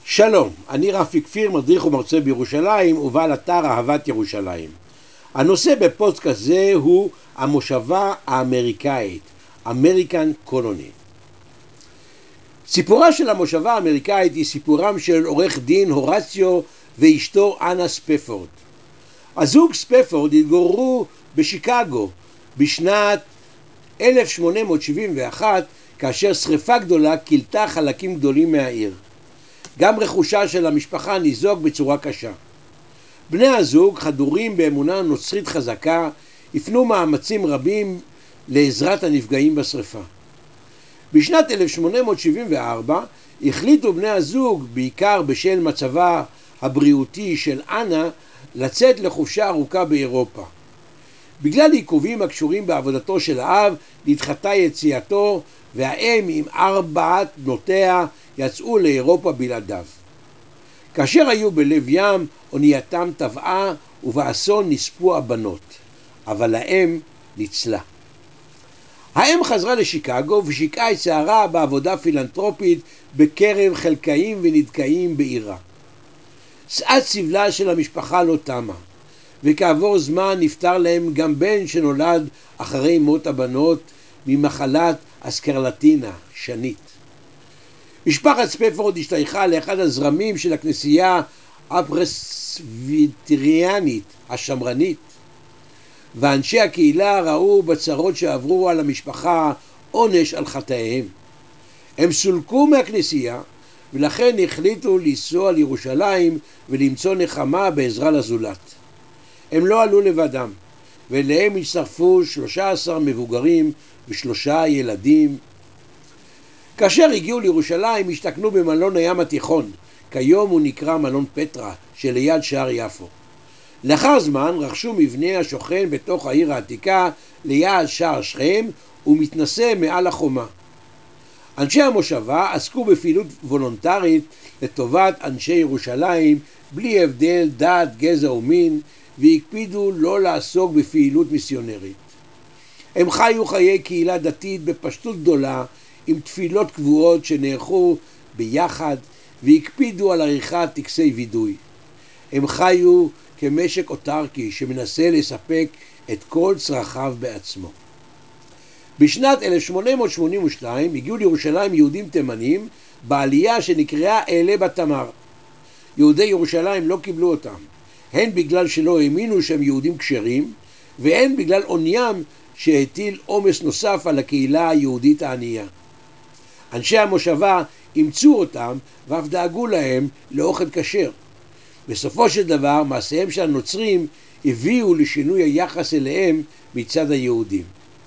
שלום, אני רפי כפיר, מדריך ומרצה בירושלים ובעל אתר אהבת ירושלים. הנושא בפודקאסט זה הוא המושבה האמריקאית, American Colony. סיפורה של המושבה האמריקאית היא סיפורם של עורך דין הורציו ואשתו אנה ספפורד. הזוג ספפורד התגוררו בשיקגו בשנת 1871 כאשר שריפה גדולה כילתה חלקים גדולים מהעיר. גם רכושה של המשפחה ניזוק בצורה קשה. בני הזוג, חדורים באמונה נוצרית חזקה, הפנו מאמצים רבים לעזרת הנפגעים בשריפה. בשנת 1874 החליטו בני הזוג, בעיקר בשל מצבה הבריאותי של אנה, לצאת לחופשה ארוכה באירופה. בגלל עיכובים הקשורים בעבודתו של האב, נדחתה יציאתו, והאם עם 4 בנותיה יצאו לאירופה בלעדיו. כאשר היו בלב ים, אונייתם טבעה ובאסון נספו הבנות, אבל האם ניצלה. האם חזרה לשיקגו ושיקעה את שערה בעבודה פילנטרופית בקרב חלקאים ונדכאים בעירה. שעת סבלה של המשפחה לא תמה, וכעבור זמן נפטר להם גם בן שנולד אחרי מות הבנות ממחלת אסקרלטינה, שנית. משפחת ספפורד השתייכה לאחד הזרמים של הכנסייה הפרסביטריאנית השמרנית, ואנשי הקהילה ראו בצרות שעברו על המשפחה עונש על חטאיהם. הם סולקו מהכנסייה ולכן החליטו לנסוע לירושלים ולמצוא נחמה בעזרה לזולת. הם לא עלו לבדם, ואליהם הצטרפו 13 מבוגרים ו3 ילדים. כאשר הגיעו לירושלים השתכנו במלון הים התיכון, כיום הוא נקרא מלון פטרה, שליד שער יפו. לאחר זמן רכשו מבנה השוכן בתוך העיר העתיקה ליד שער שכם ומתנשא מעל החומה. אנשי המושבה עסקו בפעילות וולונטרית לטובת אנשי ירושלים בלי הבדל דת, גזע ומין, והקפידו לא לעסוק בפעילות מיסיונרית. הם חיו חיי קהילה דתית בפשטות גדולה עם תפילות קבועות שנערכו ביחד והקפידו על עריכת טקסי וידוי. הם חיו כמשק אוטרקי שמנסה לספק את כל צרכיו בעצמו. בשנת 1882 הגיעו לירושלים יהודים תימנים בעלייה שנקראה אעלה בתמר. יהודי ירושלים לא קיבלו אותם, הן בגלל שלא האמינו שהם יהודים כשרים, והן בגלל עוניים שהטיל עומס נוסף על הקהילה היהודית הענייה. אנשי המושבה אימצו אותם ואף דאגו להם לאוכל כשר. בסופו של דבר מעשיהם של הנוצרים הביאו לשינוי היחס אליהם מצד היהודים.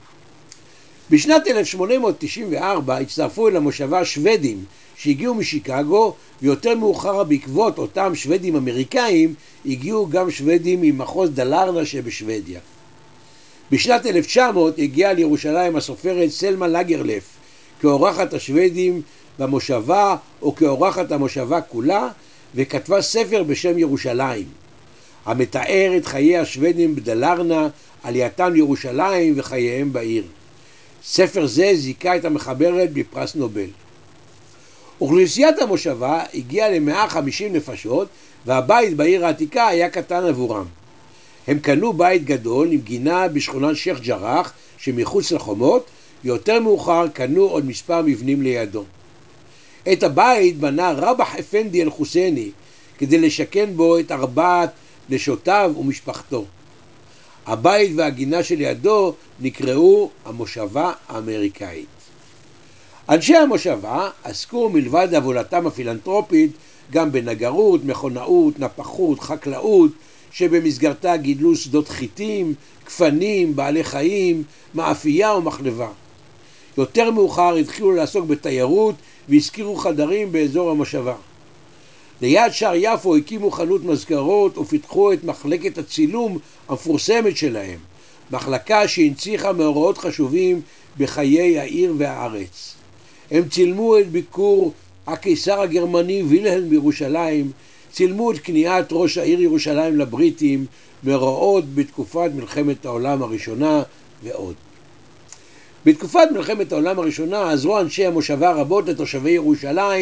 בשנת 1894 הצטרפו אל המושבה שוודים שהגיעו משיקגו, ויותר מאוחר בעקבות אותם שוודים אמריקאים הגיעו גם שוודים ממחוז דלרנה שבשוודיה. בשנת 1900 הגיעה לירושלים הסופרת סלמה לגרלף כאורחת השוודים במושבה או כאורחת המושבה כולה, וכתבה ספר בשם ירושלים המתאר את חיי השוודים בדלרנה, עלייתם לירושלים וחייהם בעיר. ספר זה זיכה את המחברת בפרס נובל. אוכלוסיית המושבה הגיעה ל150 נפשות, והבית בעיר העתיקה היה קטן עבורם. הם קנו בית גדול עם גינה בשכונת שייח' ג'ראח שמחוץ לחומות, ויותר מאוחר קנו עוד מספר מבנים לידו. את הבית בנה רבח אפנדי אל-חוסייני כדי לשכן בו את 4 נשותיו ומשפחתו. הבית והגינה שלידו נקראו המושבה האמריקאית. אנשי המושבה עסקו מלבד עבודתם הפילנטרופית גם בנגרות, מכונאות, נפחות, חקלאות, שבמסגרתה גידלו שדות חיטים, כפנים, בעלי חיים, מאפייה ומחלבה. יותר מאוחר התחילו לעסוק בתיירות והזכירו חדרים באזור המושבה. ליד שער יפו הקימו חנות מזכרות ופיתחו את מחלקת הצילום המפורסמת שלהם, מחלקה שהנציחה מאורעות חשובים בחיי העיר והארץ. הם צילמו את ביקור הקיסר הגרמני וילהלם בירושלים, צילמו את כניעת ראש העיר ירושלים לבריטים, מאורעות בתקופת מלחמת העולם הראשונה ועוד. בתקופת מלחמת העולם הראשונה עזרו אנשי המושבה רבות לתושבי ירושלים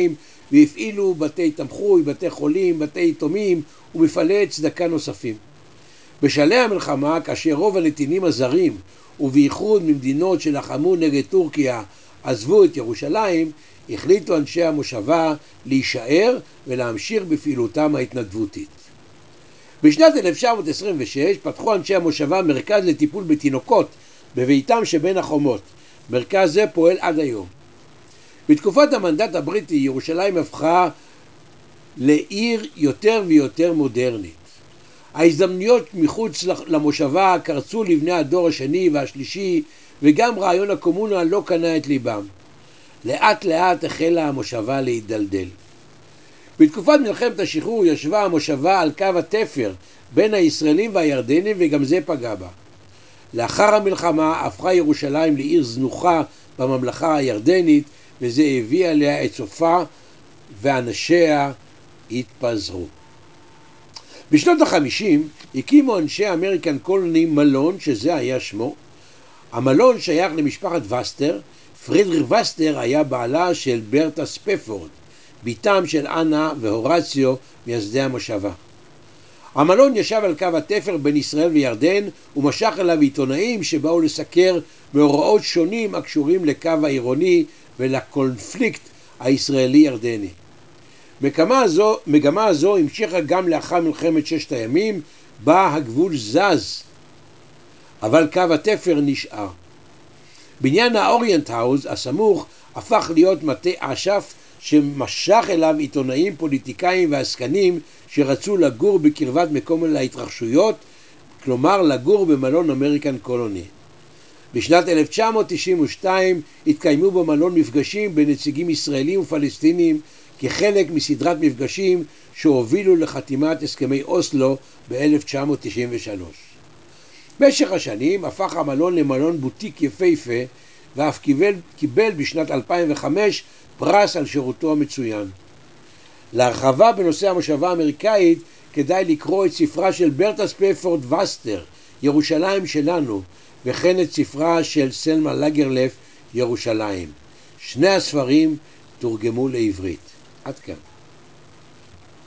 והפעילו בתי תמחוי, בתי חולים, בתי יתומים ומפעלי צדקה נוספים. בשלהי המלחמה, כאשר רוב הנתינים הזרים, ובייחוד ממדינות שלחמו נגד טורקיה, עזבו את ירושלים, החליטו אנשי המושבה להישאר ולהמשיך בפעילותם ההתנדבותית. בשנת 1926 פתחו אנשי המושבה מרכז לטיפול בתינוקות בביתם שבין החומות. מרכז זה פועל עד היום. בתקופת המנדט הבריטי ירושלים הפכה לעיר יותר ויותר מודרנית. ההזדמנויות מחוץ למושבה קרצו לבני הדור השני והשלישי, וגם רעיון הקומונה לא קנה את ליבם. לאט לאט החלה המושבה להידלדל. בתקופת מלחמת השחרור ישבה המושבה על קו התפר בין הישראלים והירדנים, וגם זה פגע בה. לאחר המלחמה הפכה ירושלים לעיר זנוחה בממלכה הירדנית, וזה הביא עליה את סופה ואנשיה התפזרו. בשנות ה-50 הקימו אנשי אמריקן קולוני מלון, שזה היה שמו. המלון שייך למשפחת וסטר. פרידריך וסטר היה בעלה של ברטה ספפורד, ביתם של אנה והורציו, מייסדי המושבה. המלון ישב על קו התפר בין ישראל וירדן, ומשך אליו עיתונאים שבאו לסקר מאורעות שונים הקשורים לקו העירוני ולקונפליקט הישראלי-ירדני. מגמה הזו המשיכה גם לאחר מלחמת ששת הימים, בה הגבול זז, אבל קו התפר נשאר. בניין האוריינט האוס הסמוך הפך להיות מטה אש"ף, שמשך אליו עיתונאים, פוליטיקאים ועסקנים שרצו לגור בקרבת מקום להתרחשויות, כלומר לגור במלון אמריקן קולוני. בשנת 1992 התקיימו במלון מפגשים בין נציגים ישראלים ופלסטינים, כחלק מסדרת מפגשים שהובילו לחתימת הסכמי אוסלו ב-1993. במשך השנים הפך המלון למלון בוטיק יפהפה, ואף קיבל בשנת 2005 פרס על שירותו המצוין. להרחבה בנושא המושבה האמריקאית כדאי לקרוא את ספרה של ברטה ספפורד וסטר, ירושלים שלנו, וכן את ספרה של סלמה לגרלף, ירושלים. שני הספרים תורגמו לעברית. עד כאן.